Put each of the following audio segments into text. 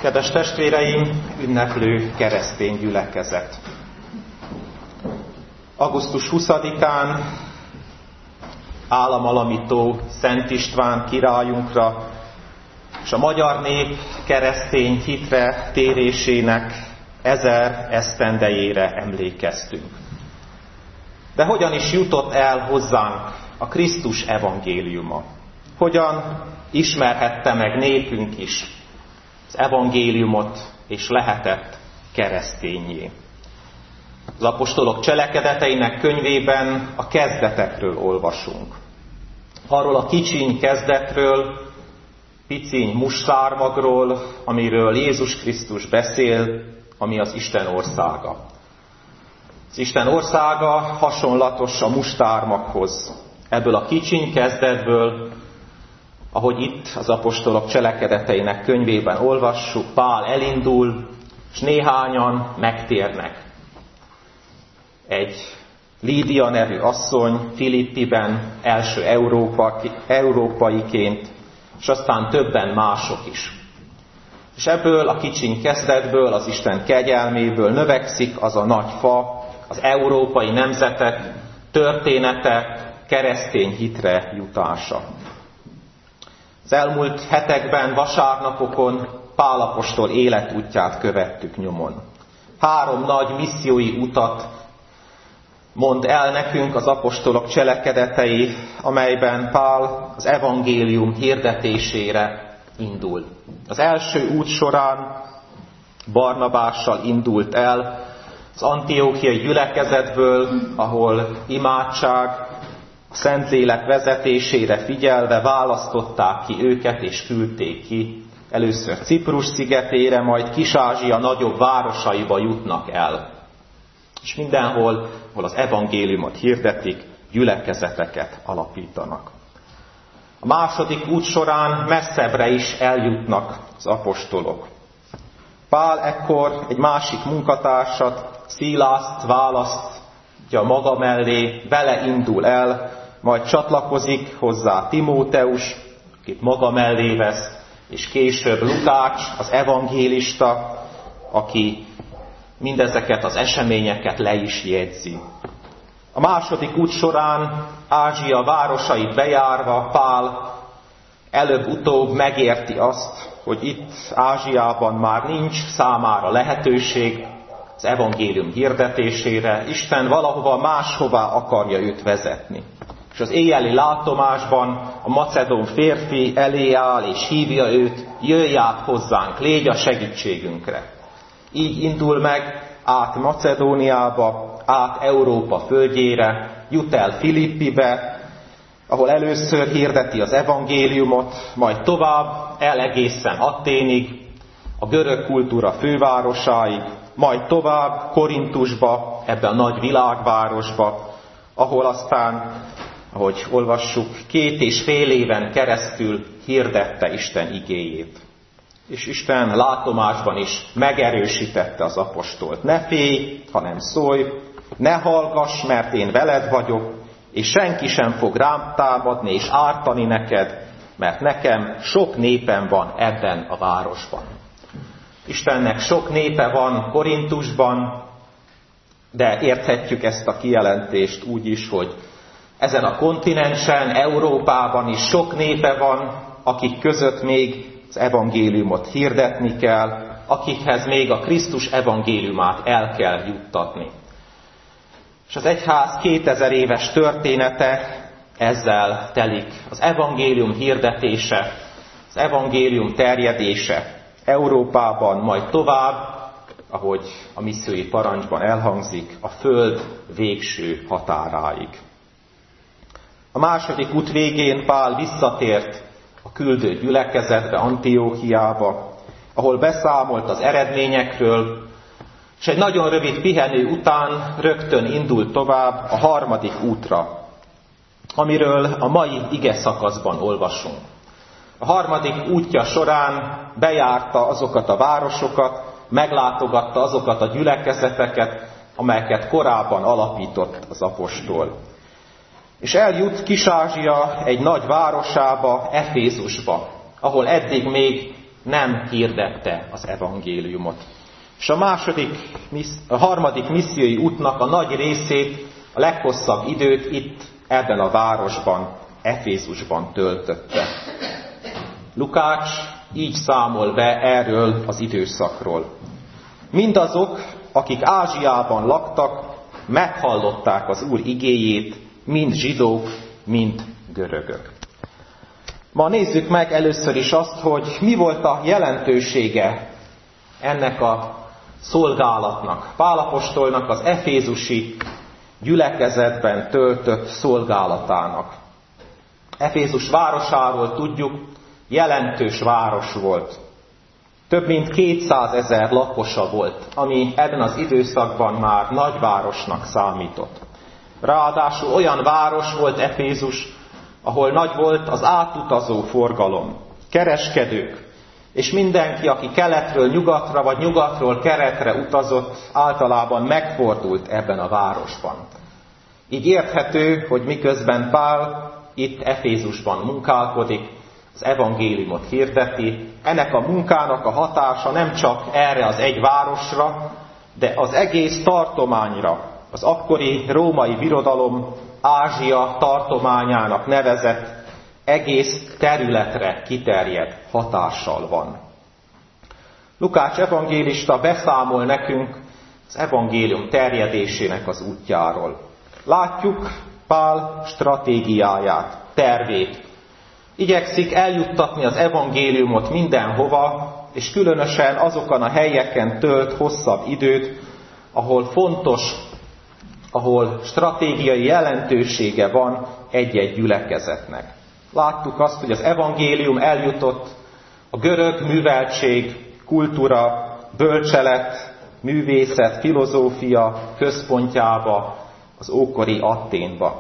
Kedves testvéreim, ünneplő keresztény gyülekezet! Augusztus 20-án államalapító Szent István királyunkra és a magyar nép keresztény hitre térésének 1000 esztendejére emlékeztünk. De hogyan is jutott el hozzánk a Krisztus evangéliuma? Hogyan ismerhette meg népünk is az evangéliumot, és lehetett kereszténnyé? Az apostolok cselekedeteinek könyvében a kezdetekről olvasunk. Arról a kicsiny kezdetről, piciny mustármagról, amiről Jézus Krisztus beszél, ami az Isten országa. Az Isten országa hasonlatos a mustármaghoz. Ebből a kicsiny kezdetből, ahogy itt az apostolok cselekedeteinek könyvében olvassuk, Pál elindul, és néhányan megtérnek. Egy Lídia nevű asszony Filippiben első európaiként, és aztán többen mások is. És ebből a kicsiny kezdetből, az Isten kegyelméből növekszik az a nagy fa, az európai nemzetek története, keresztény hitre jutása. Az elmúlt hetekben, vasárnapokon Pál apostol életútját követtük nyomon. 3 nagy missziói utat mond el nekünk az apostolok cselekedetei, amelyben Pál az evangélium hirdetésére indul. Az első út során Barnabással indult el az antiókiai gyülekezetből, ahol imádság, a Szentlélek vezetésére figyelve választották ki őket és küldték ki. Először Ciprus szigetére, majd Kis-Ázsia nagyobb városaiba jutnak el. És mindenhol, ahol az evangéliumot hirdetik, gyülekezeteket alapítanak. A második út során messzebbre is eljutnak az apostolok. Pál ekkor egy másik munkatársat, Szilászt választja maga mellé, vele indul el, majd csatlakozik hozzá Timóteus, akit maga mellé vesz, és később Lukács, az evangélista, aki mindezeket az eseményeket le is jegyzi. A második út során Ázsia városait bejárva Pál előbb-utóbb megérti azt, hogy itt Ázsiában már nincs számára lehetőség az evangélium hirdetésére, Isten valahova máshova akarja őt vezetni. És az éjjeli látomásban a macedón férfi elé áll és hívja őt, jöjj át hozzánk, légy a segítségünkre. Így indul meg át Macedóniába, át Európa földjére, jut el Filippibe, ahol először hirdeti az evangéliumot, majd tovább el egészen Athénig, a görög kultúra fővárosáig, majd tovább Korintusba, ebbe a nagy világvárosba, ahol aztán, ahogy olvassuk, 2,5 éven keresztül hirdette Isten igéjét. És Isten látomásban is megerősítette az apostolt. Ne félj, hanem szólj, ne hallgass, mert én veled vagyok, és senki sem fog rám támadni és ártani neked, mert nekem sok népem van ebben a városban. Istennek sok népe van Korintusban, de érthetjük ezt a kijelentést úgy is, hogy ezen a kontinensen, Európában is sok népe van, akik között még az evangéliumot hirdetni kell, akikhez még a Krisztus evangéliumát el kell juttatni. És az egyház 2000 éves története ezzel telik. Az evangélium hirdetése, az evangélium terjedése Európában, majd tovább, ahogy a missziói parancsban elhangzik, a föld végső határáig. A második út végén Pál visszatért a küldő gyülekezetbe, Antiókiába, ahol beszámolt az eredményekről, és egy nagyon rövid pihenő után rögtön indult tovább a harmadik útra, amiről a mai ige szakaszban olvasunk. A harmadik útja során bejárta azokat a városokat, meglátogatta azokat a gyülekezeteket, amelyeket korábban alapított az apostol. És eljut Kis-Ázsia egy nagy városába, Efézusba, ahol eddig még nem hirdette az evangéliumot. És a harmadik missziói útnak a nagy részét, a leghosszabb időt itt, ebben a városban, Efézusban töltötte. Lukács így számol be erről az időszakról. Mindazok, akik Ázsiában laktak, meghallották az Úr igéjét, mind zsidók, mind görögök. Ma nézzük meg először is azt, hogy mi volt a jelentősége ennek a szolgálatnak, Pál apostolnak az efézusi gyülekezetben töltött szolgálatának. Efézus városáról tudjuk, jelentős város volt. Több mint 200 000 lakosa volt, ami ebben az időszakban már nagyvárosnak számított. Ráadásul olyan város volt Efézus, ahol nagy volt az átutazó forgalom, kereskedők, és mindenki, aki keletről nyugatra, vagy nyugatról keletre utazott, általában megfordult ebben a városban. Így érthető, hogy miközben Pál itt Efézusban munkálkodik, az evangéliumot hirdeti, ennek a munkának a hatása nem csak erre az egy városra, de az egész tartományra, az akkori római birodalom Ázsia tartományának nevezett egész területre kiterjedt hatással van. Lukács evangélista beszámol nekünk az evangélium terjedésének az útjáról. Látjuk Pál stratégiáját, tervét. Igyekszik eljuttatni az evangéliumot mindenhova, és különösen azokon a helyeken tölt hosszabb időt, ahol fontos, ahol stratégiai jelentősége van egy-egy gyülekezetnek. Láttuk azt, hogy az evangélium eljutott a görög műveltség, kultúra, bölcselet, művészet, filozófia központjába, az ókori Athénba.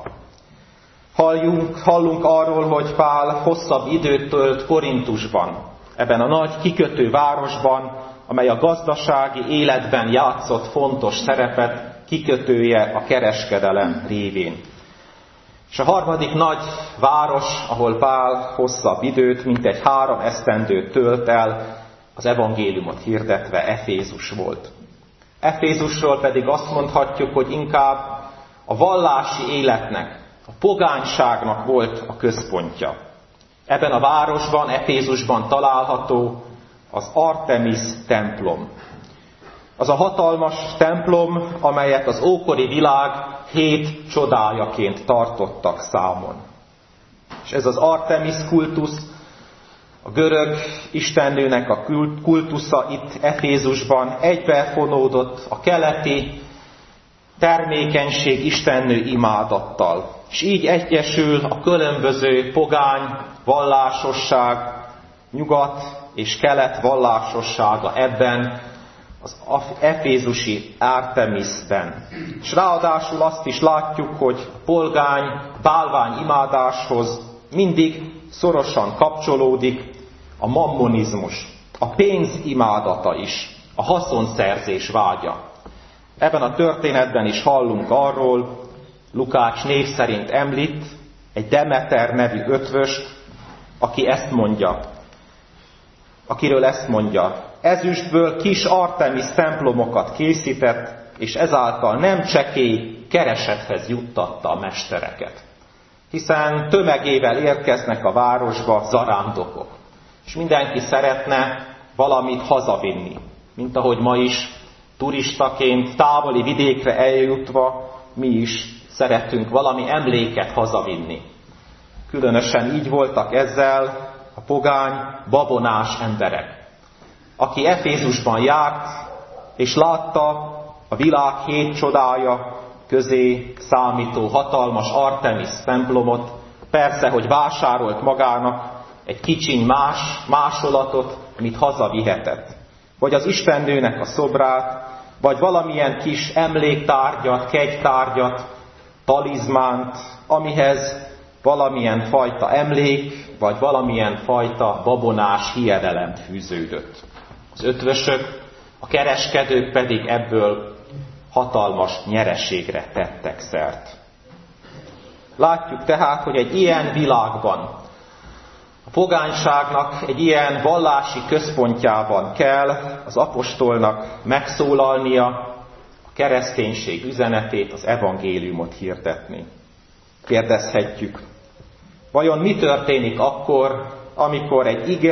Hallunk arról, hogy Pál hosszabb időt tölt Korintusban, ebben a nagy kikötő városban, amely a gazdasági életben játszott fontos szerepet, kikötője a kereskedelem révén. És a harmadik nagy város, ahol Pál hosszabb időt, mintegy 3 esztendőt tölt el, az evangéliumot hirdetve Efézus volt. Efézusról pedig azt mondhatjuk, hogy inkább a vallási életnek, a pogányságnak volt a központja. Ebben a városban, Efézusban található az Artemis templom. Az a hatalmas templom, amelyet az ókori világ 7 csodájaként tartottak számon. És ez az Artemis kultusz, a görög istennőnek a kultusza itt Efézusban egybefonódott a keleti termékenység istennő imádattal. És így egyesül a különböző pogány vallásosság, nyugat és kelet vallásossága ebben az efézusi Artemisben. És ráadásul azt is látjuk, hogy a polgány bálvány imádáshoz mindig szorosan kapcsolódik a mammonizmus, a pénz imádata is, a haszonszerzés vágya. Ebben a történetben is hallunk arról, Lukács név szerint említ egy Demeter nevű ötvöst, akiről ezt mondja, ezüstből kis Artemis templomokat készített, és ezáltal nem csekély keresethez juttatta a mestereket. Hiszen tömegével érkeznek a városba zarándokok, és mindenki szeretne valamit hazavinni, mint ahogy ma is turistaként távoli vidékre eljutva mi is szeretünk valami emléket hazavinni. Különösen így voltak ezzel a pogány, babonás emberek. Aki Efézusban járt, és látta a világ 7 csodája közé számító hatalmas Artemis templomot, persze, hogy vásárolt magának egy kicsiny másolatot, amit hazavihetett. Vagy az istennőnek a szobrát, vagy valamilyen kis emléktárgyat, kegytárgyat, talizmánt, amihez valamilyen fajta emlék, vagy valamilyen fajta babonás hiedelem fűződött. Az ötvösök, a kereskedők pedig ebből hatalmas nyereségre tettek szert. Látjuk tehát, hogy egy ilyen világban, A pogányságnak egy ilyen vallási központjában kell az apostolnak megszólalnia, a kereszténység üzenetét, az evangéliumot hirdetni. Kérdezhetjük, vajon mi történik akkor, amikor egy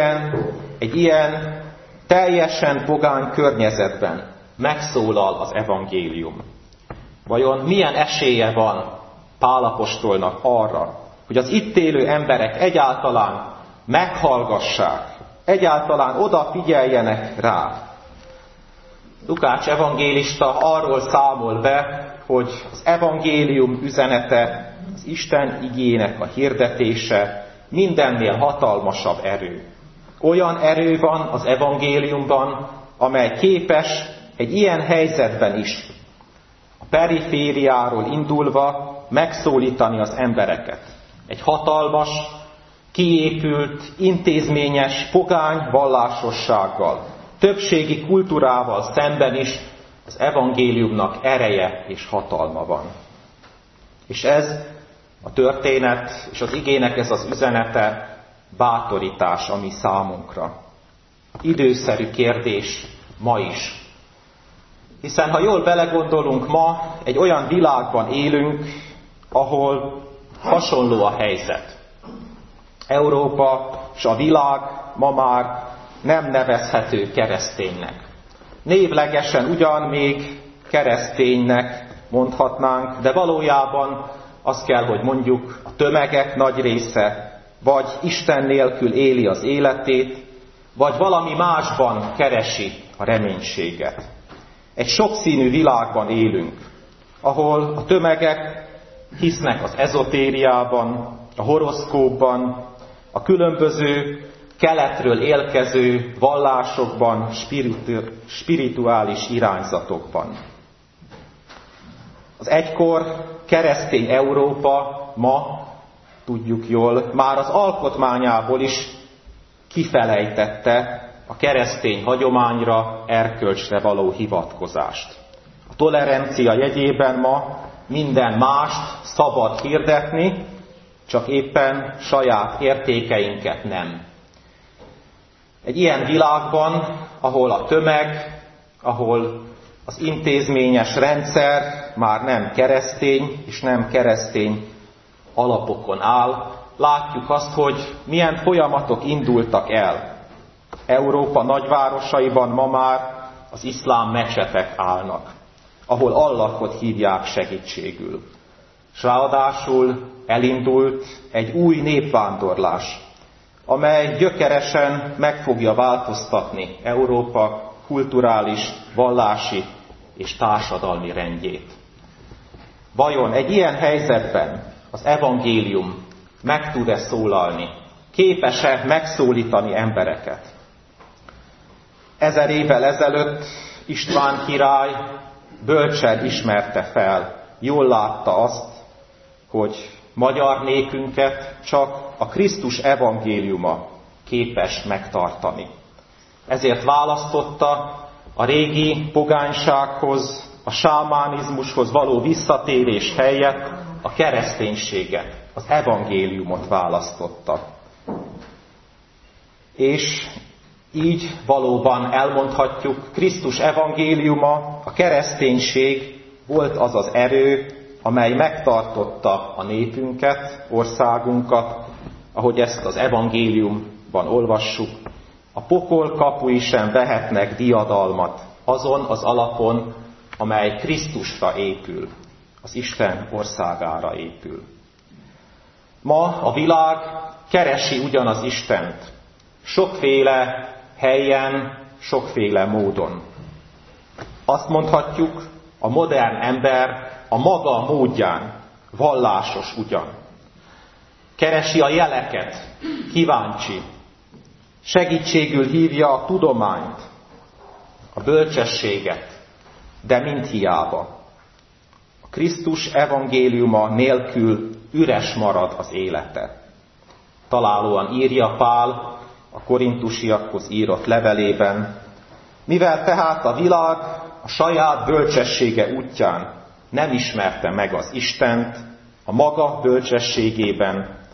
ilyen teljesen pogány környezetben megszólal az evangélium? Vajon milyen esélye van Pál apostolnak arra, hogy az itt élő emberek egyáltalán meghallgassák, egyáltalán odafigyeljenek rá? Lukács evangélista arról számol be, hogy az evangélium üzenete, az Isten igének a hirdetése mindennél hatalmasabb erő. Olyan erő van az evangéliumban, amely képes egy ilyen helyzetben is a perifériáról indulva megszólítani az embereket. Egy hatalmas, kiépült, intézményes, pogány vallásossággal, többségi kultúrával szemben is az evangéliumnak ereje és hatalma van. És ez a történet és az igének ez az üzenete bátorítás a mi számunkra. Időszerű kérdés ma is. Hiszen ha jól belegondolunk, ma egy olyan világban élünk, ahol hasonló a helyzet. Európa és a világ ma már nem nevezhető kereszténynek. Névlegesen ugyan még kereszténynek mondhatnánk, de valójában azt kell, hogy mondjuk, a tömegek nagy része vagy Isten nélkül éli az életét, vagy valami másban keresi a reménységet. Egy sokszínű világban élünk, ahol a tömegek hisznek az ezotériában, a horoszkópban, a különböző keletről érkező vallásokban, spirituális irányzatokban. Az egykor keresztény Európa ma, tudjuk jól, már az alkotmányából is kifelejtette a keresztény hagyományra, erkölcsre való hivatkozást. A tolerancia jegyében ma minden mást szabad hirdetni, csak éppen saját értékeinket nem. Egy ilyen világban, ahol a tömeg, ahol az intézményes rendszer már nem keresztény, és nem keresztény alapokon áll, látjuk azt, hogy milyen folyamatok indultak el. Európa nagyvárosaiban ma már az iszlám mecsetek állnak, ahol Allahot hívják segítségül. S ráadásul elindult egy új népvándorlás, amely gyökeresen meg fogja változtatni Európa kulturális, vallási és társadalmi rendjét. Vajon egy ilyen helyzetben az evangélium meg tud-e szólalni? Képes-e megszólítani embereket? 1000 évvel ezelőtt István király bölcsen ismerte fel, jól látta azt, hogy magyar népünket csak a Krisztus evangéliuma képes megtartani. Ezért választotta a régi pogánysághoz, a sámánizmushoz való visszatérés helyett a kereszténységet, az evangéliumot választotta. És így valóban elmondhatjuk, Krisztus evangéliuma, a kereszténység volt az az erő, amely megtartotta a népünket, országunkat, ahogy ezt az evangéliumban olvassuk. A pokol kapui sem vehetnek diadalmat azon az alapon, amely Krisztusra épül, az Isten országára épül. Ma a világ keresi ugyanaz Istent, sokféle helyen, sokféle módon. Azt mondhatjuk, a modern ember a maga módján vallásos ugyan. Keresi a jeleket, kíváncsi, segítségül hívja a tudományt, a bölcsességet, de mind hiába. A Krisztus evangéliuma nélkül üres marad az élete. Találóan írja Pál a korintusiakhoz írott levelében, mivel tehát a világ a saját bölcsessége útján nem ismerte meg az Istent a maga bölcsességében,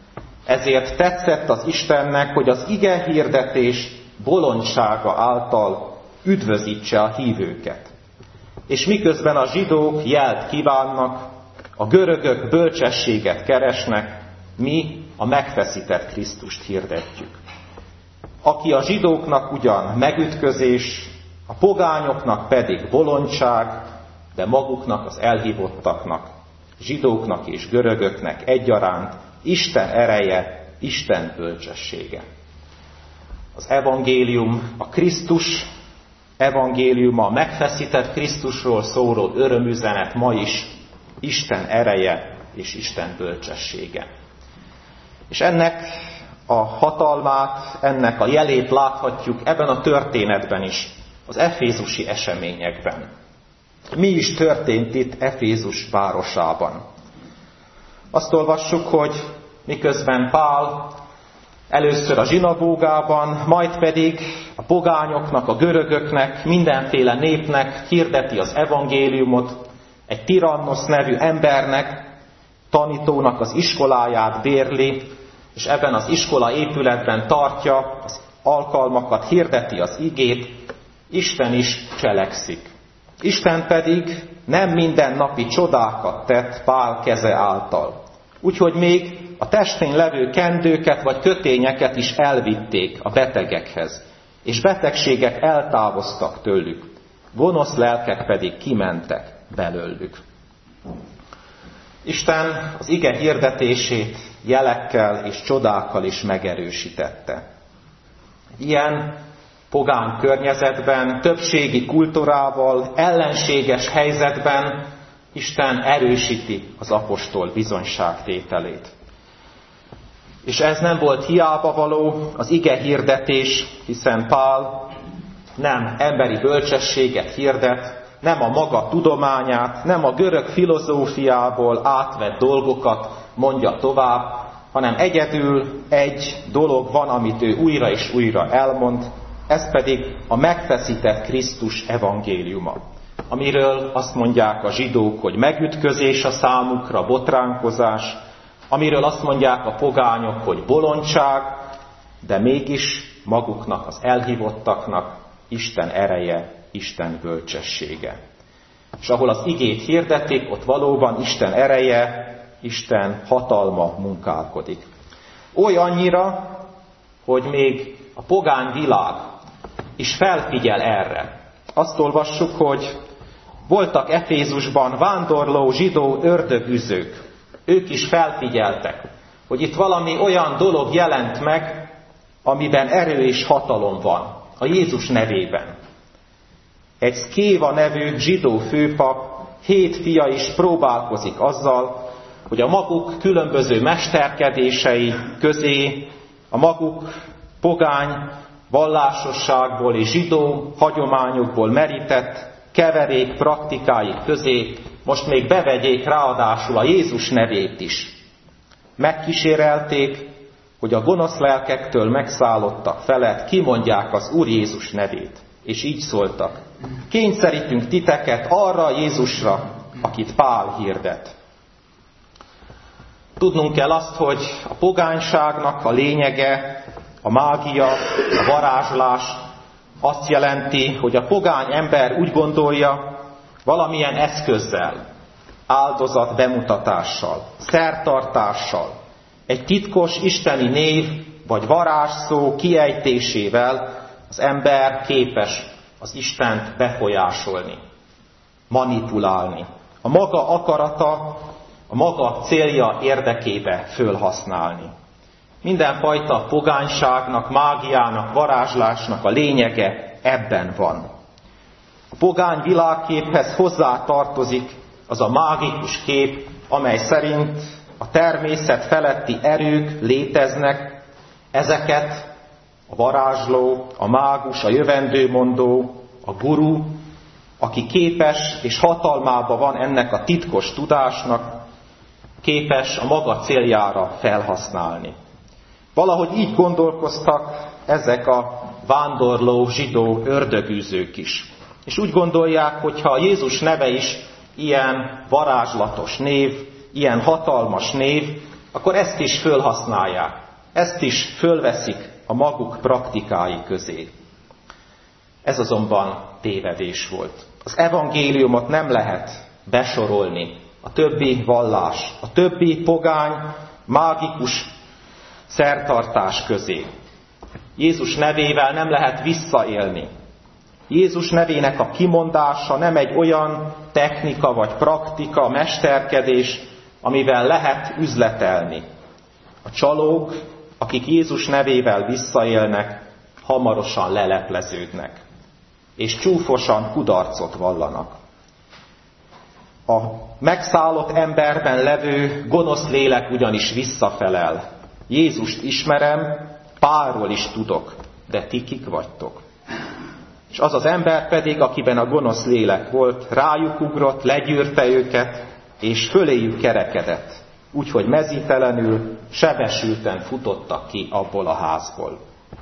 Ezért tetszett az Istennek, hogy az ige hirdetés bolondsága által üdvözítse a hívőket. És miközben a zsidók jelt kívánnak, a görögök bölcsességet keresnek, mi a megfeszített Krisztust hirdetjük. Aki a zsidóknak ugyan megütközés, a pogányoknak pedig bolondság, de maguknak az elhívottaknak, zsidóknak és görögöknek egyaránt Isten ereje, Isten bölcsessége. Az evangélium, a Krisztus evangéliuma, a megfeszített Krisztusról szóló örömüzenet ma is Isten ereje és Isten bölcsessége. És ennek a hatalmát, ennek a jelét láthatjuk ebben a történetben is, az efézusi eseményekben. Mi is történt itt Efézus városában? Azt olvassuk, hogy miközben Pál először a zsinagógában, majd pedig a pogányoknak, a görögöknek, mindenféle népnek hirdeti az evangéliumot, egy Tirannosz nevű embernek, tanítónak az iskoláját bérli, és ebben az iskola épületben tartja az alkalmakat, hirdeti az igét, Isten is cselekszik. Isten pedig nem mindennapi csodákat tett Pál keze által. Úgyhogy még a testén levő kendőket vagy kötényeket is elvitték a betegekhez, és betegségek eltávoztak tőlük, gonosz lelkek pedig kimentek belőlük. Isten az ige hirdetését jelekkel és csodákkal is megerősítette. Ilyen pogány környezetben, többségi kultúrával, ellenséges helyzetben Isten erősíti az apostol bizonyságtételét. És ez nem volt hiába való, az ige hirdetés, hiszen Pál nem emberi bölcsességet hirdet, nem a maga tudományát, nem a görög filozófiából átvett dolgokat mondja tovább, hanem egyedül egy dolog van, amit ő újra és újra elmond, ez pedig a megfeszített Krisztus evangéliuma, amiről azt mondják a zsidók, hogy megütközés a számukra, botránkozás, amiről azt mondják a pogányok, hogy bolondság, de mégis maguknak, az elhívottaknak Isten ereje, Isten bölcsessége. És ahol az igét hirdetik, ott valóban Isten ereje, Isten hatalma munkálkodik. Olyannyira, hogy még a pogány világ is felfigyel erre. Azt olvassuk, hogy voltak Efézusban vándorló zsidó ördögüzők. Ők is felfigyeltek, hogy itt valami olyan dolog jelent meg, amiben erő és hatalom van, a Jézus nevében. Egy Szkéva nevű zsidó főpap 7 fia is próbálkozik azzal, hogy a maguk különböző mesterkedései közé, a maguk pogány vallásosságból és zsidó hagyományokból merített keverék praktikáik közé most még bevegyék ráadásul a Jézus nevét is. Megkísérelték, hogy a gonosz lelkektől megszállottak felett kimondják az Úr Jézus nevét. És így szóltak: kényszerítünk titeket arra a Jézusra, akit Pál hirdet. Tudnunk kell azt, hogy a pogányságnak a lényege, a mágia, a varázslás azt jelenti, hogy a pogány ember úgy gondolja, valamilyen eszközzel, áldozat bemutatással, szertartással, egy titkos isteni név vagy varázsszó kiejtésével az ember képes az Istent befolyásolni, manipulálni. A maga akarata, a maga célja érdekébe fölhasználni. Mindenfajta pogányságnak, mágiának, varázslásnak a lényege ebben van. A pogány világképhez hozzá tartozik az a mágikus kép, amely szerint a természet feletti erők léteznek, ezeket a varázsló, a mágus, a jövendőmondó, a guru, aki képes és hatalmában van ennek a titkos tudásnak, képes a maga céljára felhasználni. Valahogy így gondolkoztak ezek a vándorló zsidó ördögűzők is. És úgy gondolják, hogy ha Jézus neve is ilyen varázslatos név, ilyen hatalmas név, akkor ezt is fölhasználják, ezt is fölveszik a maguk praktikái közé. Ez azonban tévedés volt. Az evangéliumot nem lehet besorolni a többi vallás, a többi pogány, mágikus szertartás közé. Jézus nevével nem lehet visszaélni. Jézus nevének a kimondása nem egy olyan technika vagy praktika, mesterkedés, amivel lehet üzletelni. A csalók, akik Jézus nevével visszaélnek, hamarosan lelepleződnek, és csúfosan kudarcot vallanak. A megszállott emberben levő gonosz lélek ugyanis visszafelel. Jézust ismerem, Pálról is tudok, de ti kik vagytok? És az az ember pedig, akiben a gonosz lélek volt, rájuk ugrott, legyűrte őket, és föléjük kerekedett, úgyhogy mezítelenül, sebesülten futottak ki abból a házból.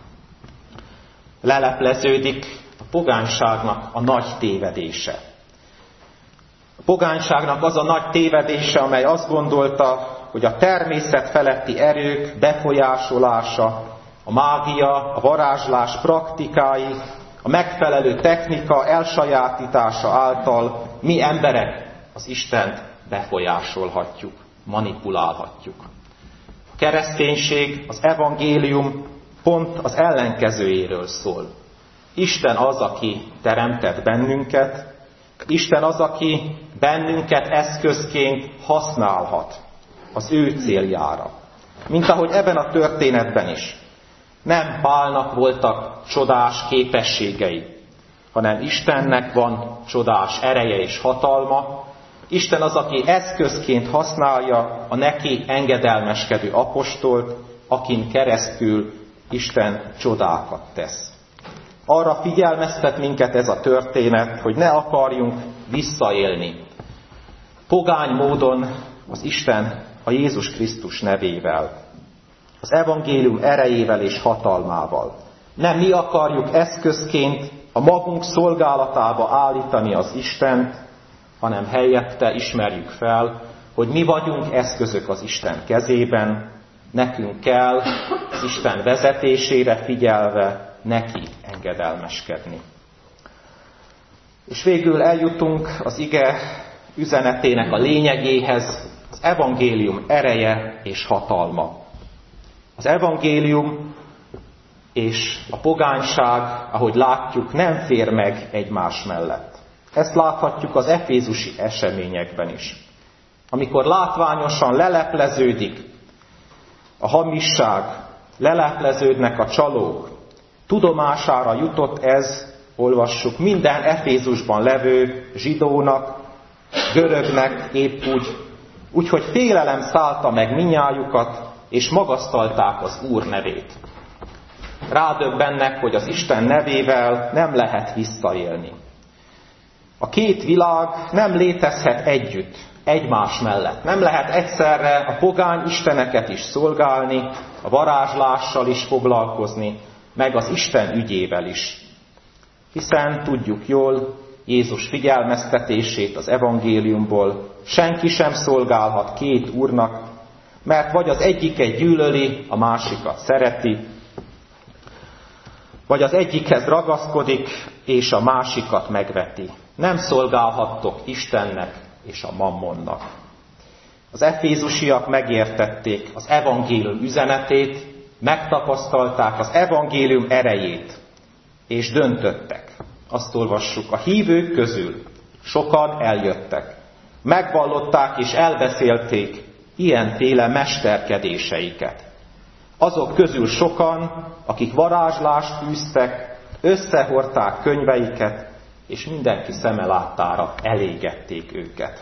Lelepleződik a pogányságnak a nagy tévedése. A pogányságnak az a nagy tévedése, amely azt gondolta, hogy a természet feletti erők befolyásolása, a mágia, a varázslás praktikái, a megfelelő technika elsajátítása által mi emberek az Istent befolyásolhatjuk, manipulálhatjuk. A kereszténység, az evangélium pont az ellenkezőjéről szól. Isten az, aki teremtett bennünket, Isten az, aki bennünket eszközként használhat az ő céljára. Mint ahogy ebben a történetben is. Nem Pálnak voltak csodás képességei, hanem Istennek van csodás ereje és hatalma. Isten az, aki eszközként használja a neki engedelmeskedő apostolt, akin keresztül Isten csodákat tesz. Arra figyelmeztet minket ez a történet, hogy ne akarjunk visszaélni pogány módon az Isten a Jézus Krisztus nevével, az evangélium erejével és hatalmával. Nem mi akarjuk eszközként a magunk szolgálatába állítani az Istent, hanem helyette ismerjük fel, hogy mi vagyunk eszközök az Isten kezében, nekünk kell az Isten vezetésére figyelve neki engedelmeskedni. És végül eljutunk az ige üzenetének a lényegéhez, az evangélium ereje és hatalma. Az evangélium és a pogányság, ahogy látjuk, nem fér meg egymás mellett. Ezt láthatjuk az efézusi eseményekben is. Amikor látványosan lelepleződik a hamisság, lelepleződnek a csalók, tudomására jutott ez, olvassuk, minden Efézusban levő zsidónak, görögnek épp úgy, hogy félelem szállta meg minnyájukat, és magasztalták az Úr nevét. Rádöbbennek, hogy az Isten nevével nem lehet visszaélni. A két világ nem létezhet együtt, egymás mellett. Nem lehet egyszerre a pogány isteneket is szolgálni, a varázslással is foglalkozni, meg az Isten ügyével is. Hiszen tudjuk jól Jézus figyelmeztetését az evangéliumból, senki sem szolgálhat két úrnak, mert vagy az egyiket gyűlöli, a másikat szereti, vagy az egyikhez ragaszkodik, és a másikat megveti. Nem szolgálhattok Istennek és a mammonnak. Az efézusiak megértették az evangélium üzenetét, megtapasztalták az evangélium erejét, és döntöttek. Azt olvassuk, a hívők közül sokan eljöttek, megvallották és elbeszélték ilyenféle mesterkedéseiket. Azok közül sokan, akik varázslást űztek, összehordták könyveiket, és mindenki szeme láttára elégették őket.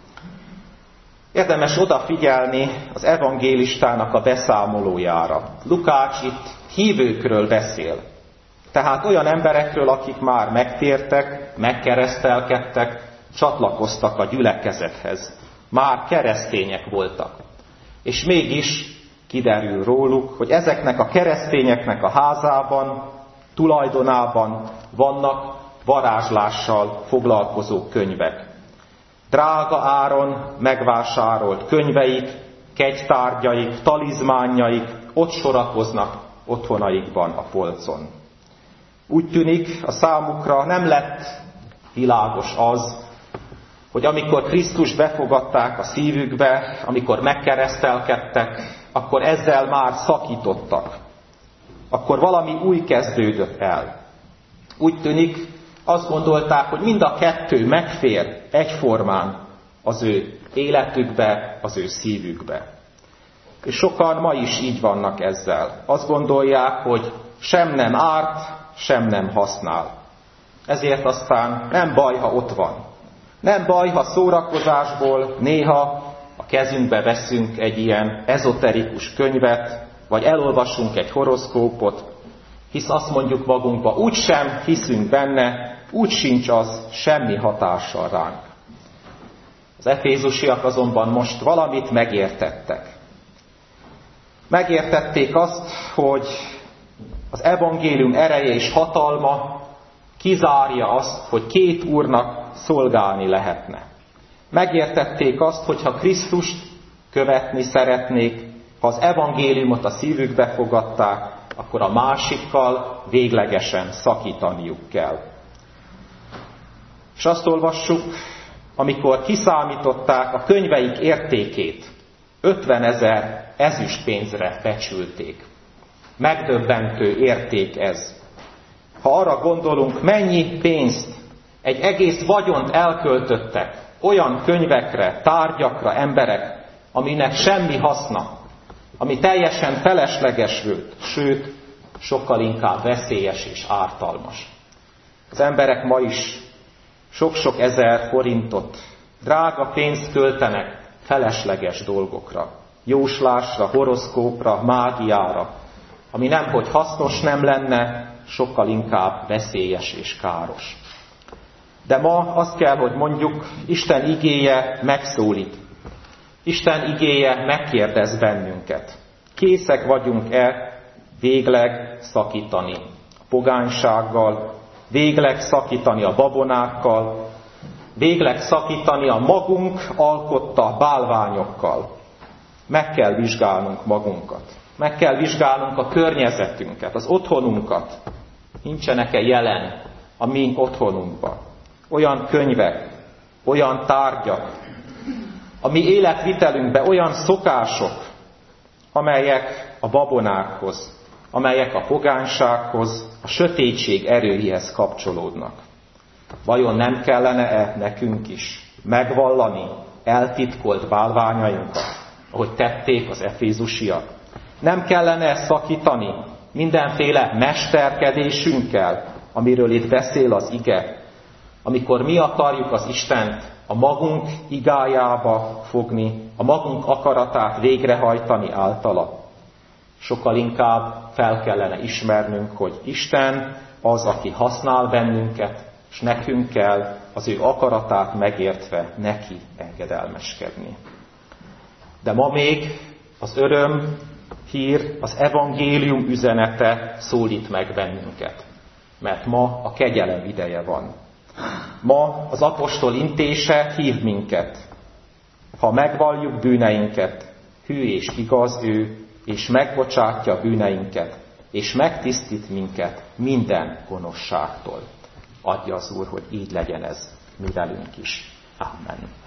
Érdemes odafigyelni az evangélistának a beszámolójára. Lukács itt hívőkről beszél. Tehát olyan emberekről, akik már megtértek, megkeresztelkedtek, csatlakoztak a gyülekezethez. Már keresztények voltak. És mégis kiderül róluk, hogy ezeknek a keresztényeknek a házában, tulajdonában vannak varázslással foglalkozó könyvek. Drága áron megvásárolt könyveik kegytárgyaik, talizmánjaik ott sorakoznak otthonaikban a polcon. Úgy tűnik, a számukra nem lett világos az, hogy amikor Krisztust befogadták a szívükbe, amikor megkeresztelkedtek, akkor ezzel már szakítottak. Akkor valami új kezdődött el. Úgy tűnik, azt gondolták, hogy mind a kettő megfér egyformán az ő életükbe, az ő szívükbe. És sokan ma is így vannak ezzel. Azt gondolják, hogy sem nem árt, sem nem használ. Ezért aztán nem baj, ha ott van. Nem baj, ha szórakozásból néha a kezünkbe veszünk egy ilyen ezoterikus könyvet, vagy elolvasunk egy horoszkópot, hisz azt mondjuk magunkba, úgysem hiszünk benne, úgy sincs az semmi hatással ránk. Az efézusiak azonban most valamit megértettek. Megértették azt, hogy az evangélium ereje és hatalma kizárja azt, hogy két úrnak szolgálni lehetne. Megértették azt, hogy ha Krisztust követni szeretnék, ha az evangéliumot a szívükbe fogadták, akkor a másikkal véglegesen szakítaniuk kell. És azt olvassuk, amikor kiszámították a könyveik értékét, 50 000 ezüstpénzre becsülték. Megdöbbentő érték ez. Ha arra gondolunk, mennyi pénzt, egy egész vagyont elköltöttek olyan könyvekre, tárgyakra, emberek, aminek semmi haszna, ami teljesen felesleges volt, sőt, sokkal inkább veszélyes és ártalmas. Az emberek ma is sok-sok ezer forintot, drága pénzt költenek felesleges dolgokra, jóslásra, horoszkópra, mágiára, ami nemhogy hasznos nem lenne, sokkal inkább veszélyes és káros. De ma azt kell, hogy mondjuk, Isten igéje megszólít. Isten igéje megkérdez bennünket. Készek vagyunk-e végleg szakítani a pogánysággal, végleg szakítani a babonákkal, végleg szakítani a magunk alkotta bálványokkal. Meg kell vizsgálnunk magunkat. Meg kell vizsgálnunk a környezetünket, az otthonunkat. Nincsenek-e jelen a mi otthonunkban olyan könyvek, olyan tárgyak, a mi életvitelünkben olyan szokások, amelyek a babonákhoz, amelyek a pogánysághoz, a sötétség erőihez kapcsolódnak. Vajon nem kellene-e nekünk is megvallani eltitkolt bálványainkat, ahogy tették az efézusiak? Nem kellene szakítani mindenféle mesterkedésünkkel, amiről itt beszél az ige, amikor mi akarjuk az Istent a magunk igájába fogni, a magunk akaratát végrehajtani általa. Sokkal inkább fel kellene ismernünk, hogy Isten az, aki használ bennünket, és nekünk kell az ő akaratát megértve neki engedelmeskedni. De ma még az öröm, hír, az evangélium üzenete szólít meg bennünket. Mert ma a kegyelem ideje van. Ma az apostol intése hív minket. Ha megvalljuk bűneinket, hű és igaz ő, és megbocsátja bűneinket, és megtisztít minket minden gonoszságtól. Adja az Úr, hogy így legyen ez mi velünk is. Amen.